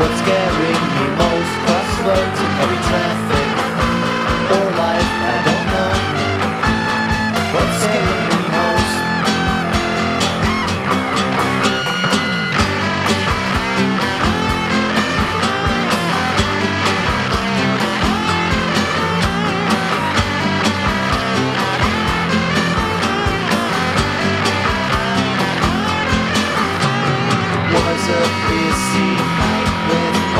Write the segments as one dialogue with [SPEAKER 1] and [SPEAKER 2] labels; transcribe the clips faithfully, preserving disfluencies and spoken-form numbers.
[SPEAKER 1] What's scaring me most? Crossroads and heavy traffic, or life, I don't know. What's scaring me most? Was a busy night with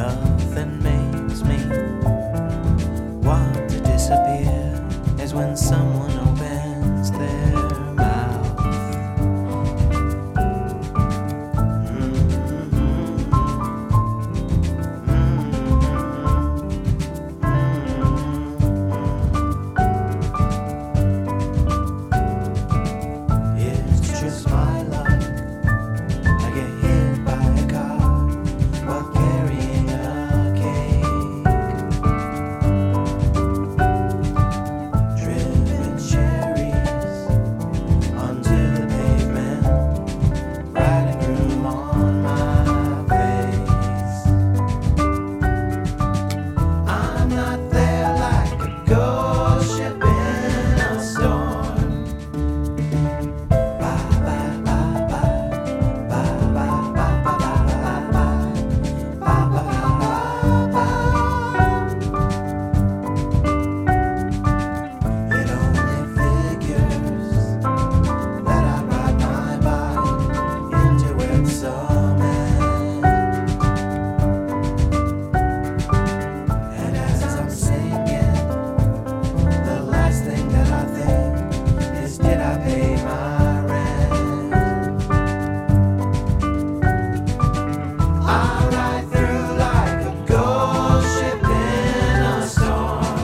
[SPEAKER 1] Nothing makes me want to disappear is when someone opens their mouth. It's just my luck. I get hit by a car while carrying a cake. Dripping cherries onto the pavement, riding room on my face. I'm not there like a ghost ship in a storm. Bye bye bye bye bye bye bye bye bye bye bye bye. It only figures that I ride my bike into Web Summit. And as I'm singing, the last thing that I think is, did I pay my rent? I ride through like a ghost ship in a storm.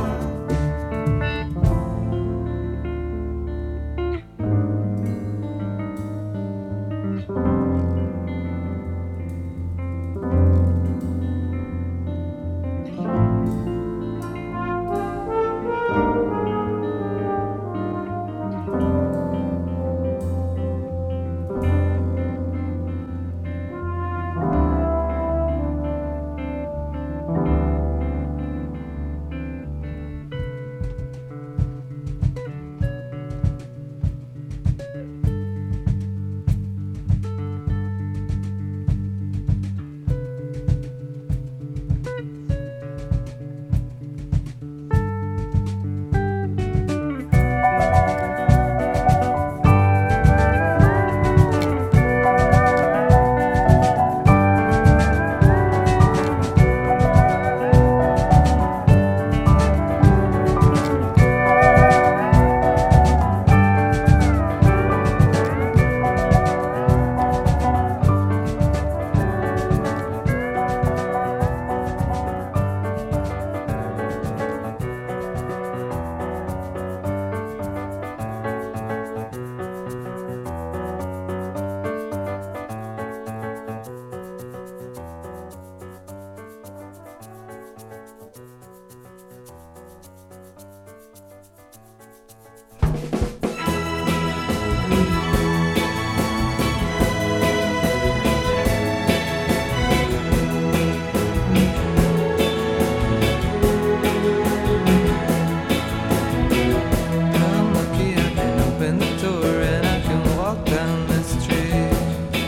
[SPEAKER 1] I'm lucky I can open the door and I can walk down the street.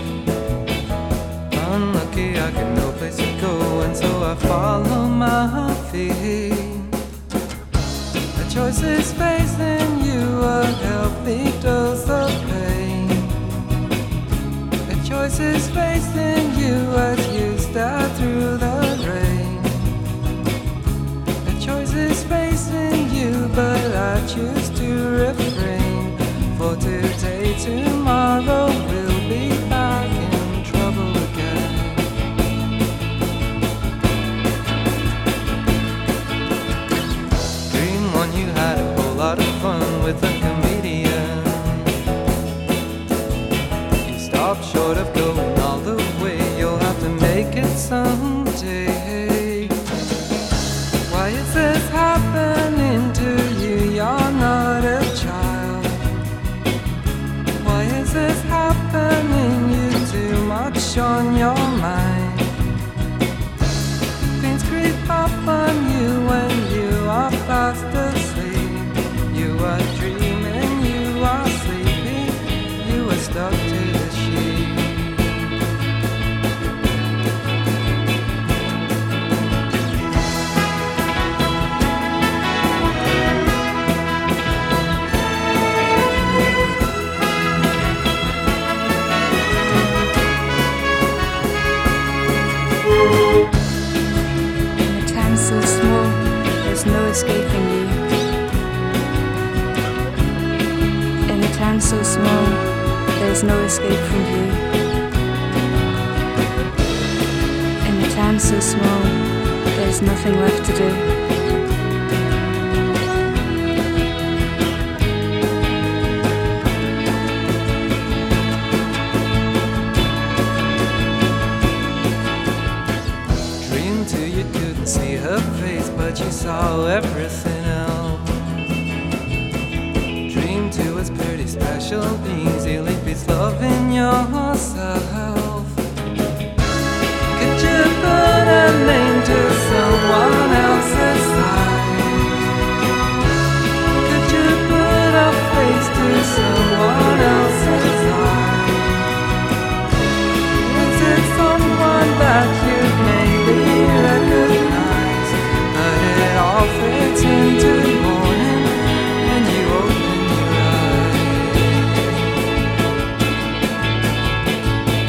[SPEAKER 1] Unlucky I got no place to go, and so I follow my feet. The choice is facing you, a healthy dose of pain. The choice is facing you as you stare through the rain. The choice is facing you, but I choose to refrain. For today, tomorrow, we'll be back in trouble again. Dream one, you had a whole lot of fun with a comedian. You stopped short of going all the way. You'll have to make it someday. Why is this happening to you? You're not a child. Why is this happening? You too much on your mind. Things creep up on you when you are fast asleep. You are dreaming, you are sleeping, you are stuck to the sheet.
[SPEAKER 2] there's no escape from view. In a town so small, there's nothing left to do.
[SPEAKER 1] Dreamed till you couldn't see her face, but you saw everything else. Dreamed to was pretty special, easily peace, loving yourself. Could you put a name to someone else's life? Could you put a face to someone else's life? Is it someone that you maybe recognize? But it all fades into morning when you open your eyes.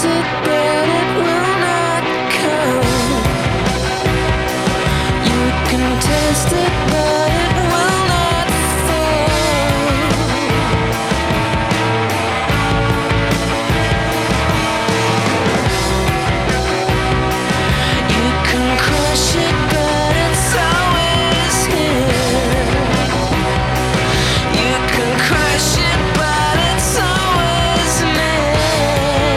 [SPEAKER 3] it, but it will not come. You can taste it, but it will not fall. You can crush it, but it's always here. You can crush it, but it's always near.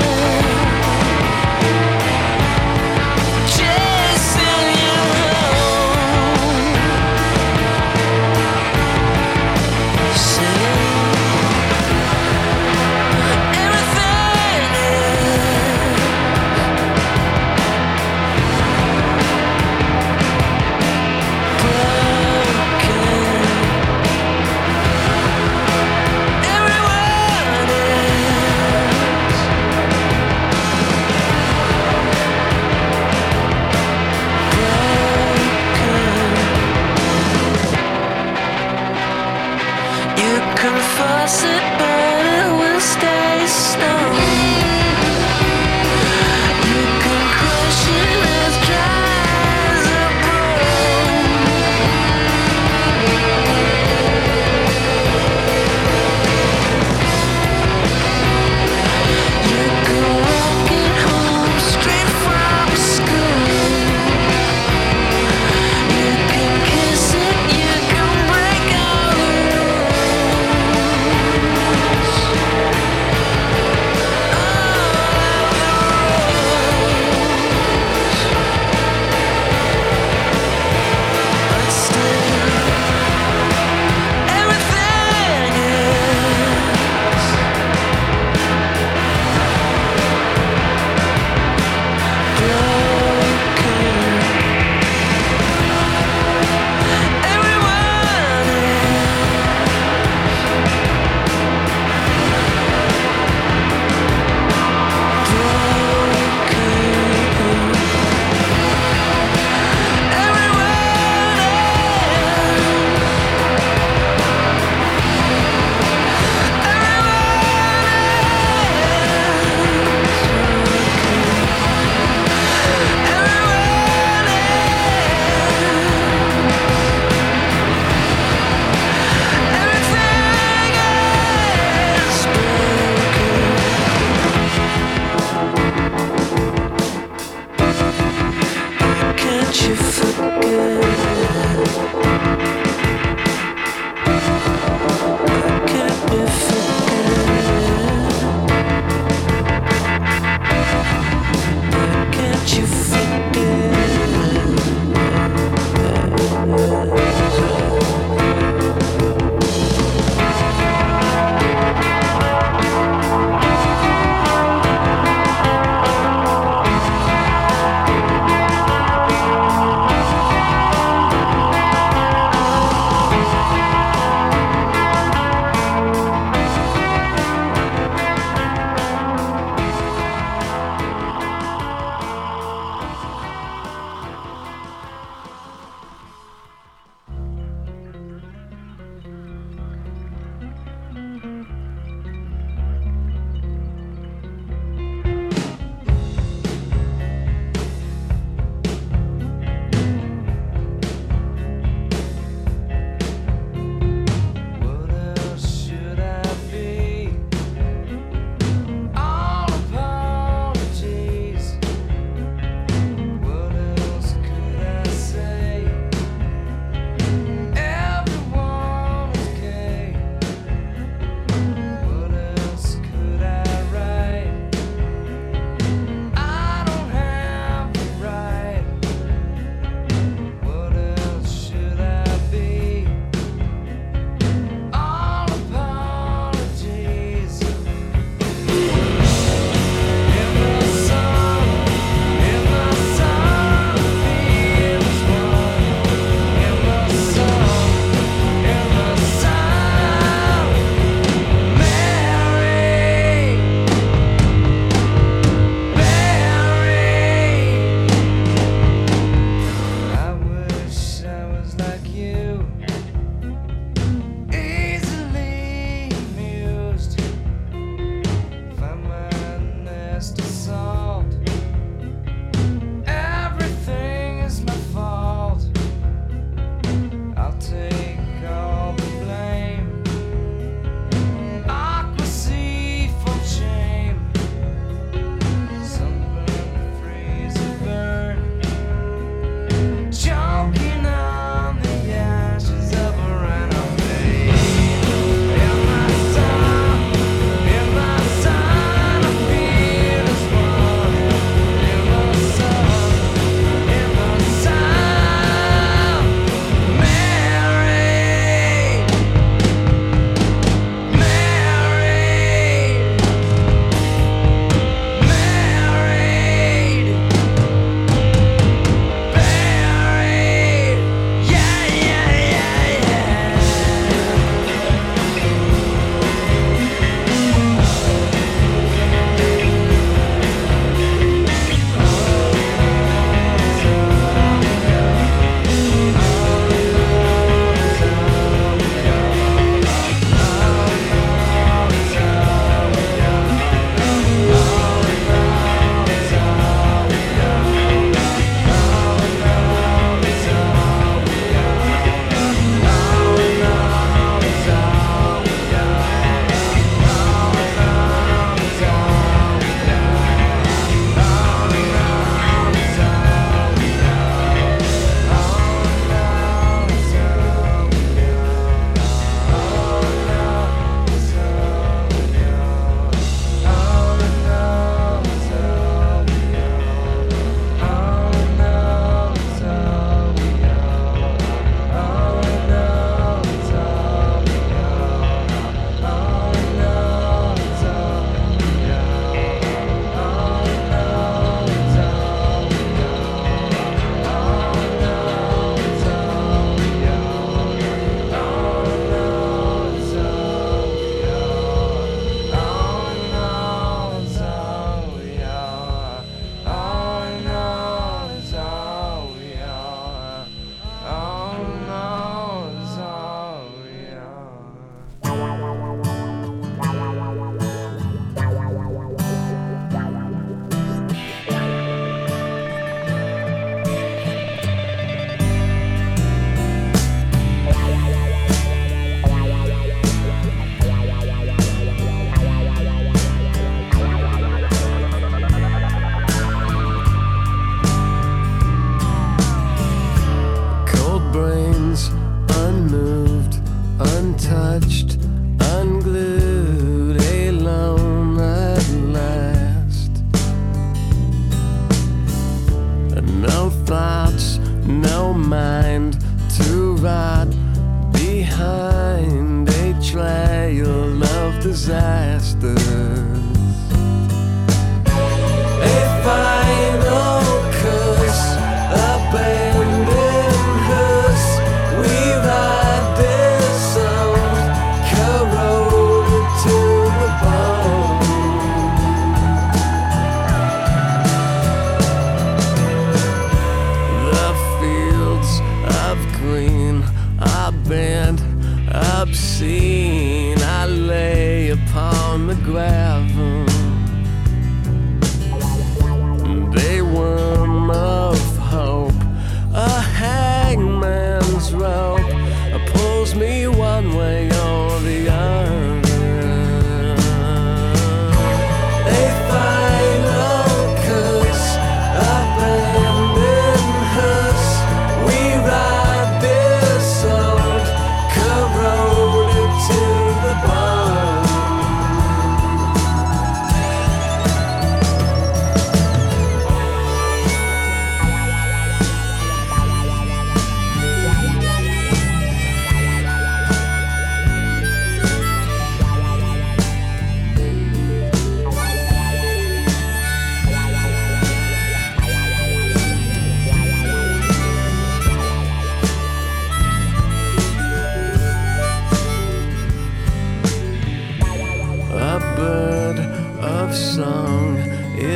[SPEAKER 3] Chasing you home, saying everything is broken. Everyone is broken. You can force it, but it will stay stone. You can crush it as dry as a bone. You can walk it home straight from school. You can kiss it, you can break all the rules. But still, everything is broken. Everyone is broken. Can't you forget? Can't you forget? Can't you What else should I be? All apologies. What else could I say? Everyone is gay. What else could I write? I don't have the right. What else should I be? All apologies. In the sun, in the sun, feels one. In the sun, in the sun, Mary, Mary. I wish I was like you, easily amused. Find my nest of song.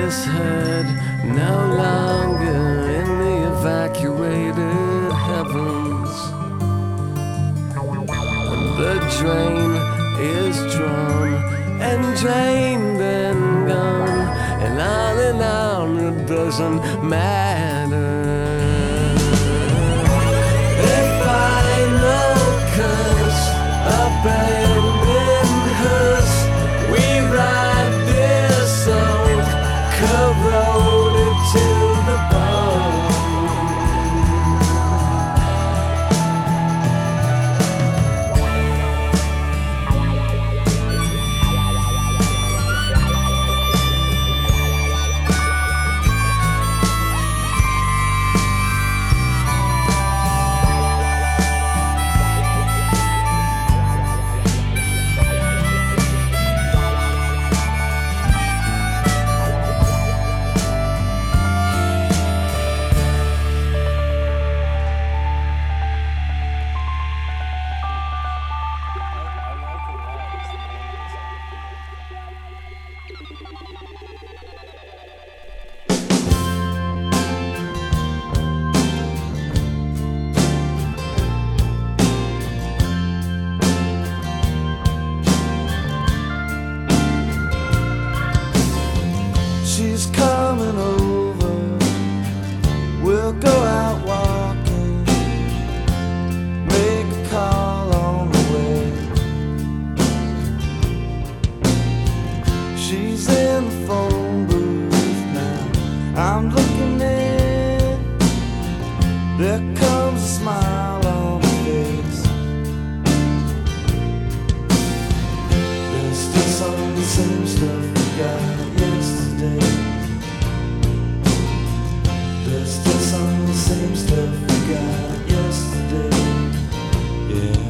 [SPEAKER 4] is heard no longer in the evacuated heavens. The drain is drawn and drained and gone, and on and on it doesn't matter. A final curse, abandoned hearse. We write this song, corroded to the bone. She's coming over, we'll go out walking, make a call on the way. She's in the phone booth now, I'm looking in, there comes a smile on her face. There's still some of the same stuff we got yesterday. There's still some of the same stuff we got yesterday. Yeah.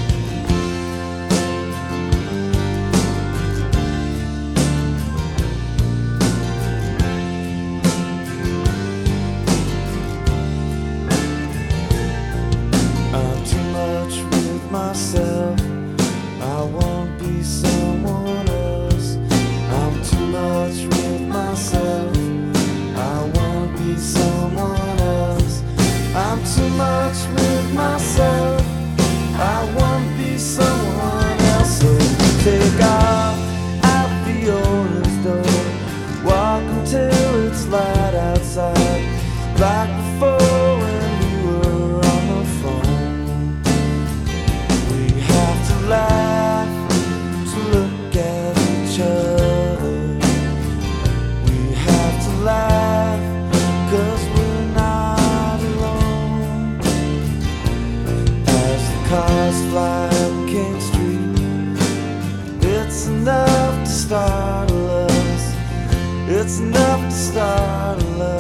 [SPEAKER 4] I'm too much with myself, I won't be someone else. I'm too much with myself, I won't be someone else. I'm too much with myself, I won't be someone else. So take off out the owner's door, walk until it's light outside, like before when we were on the phone. We have to laugh to look at each other. We have to laugh, cause we're not alone. As the cars fly up King Street, it's enough to startle us. It's enough to startle us.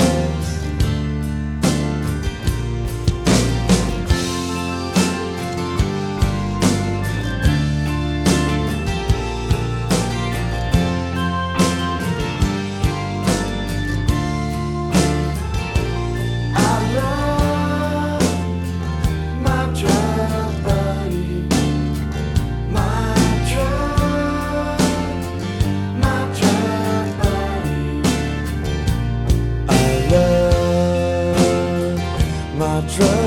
[SPEAKER 4] I love my drive-by, my drive, my drive-by. I love my drive.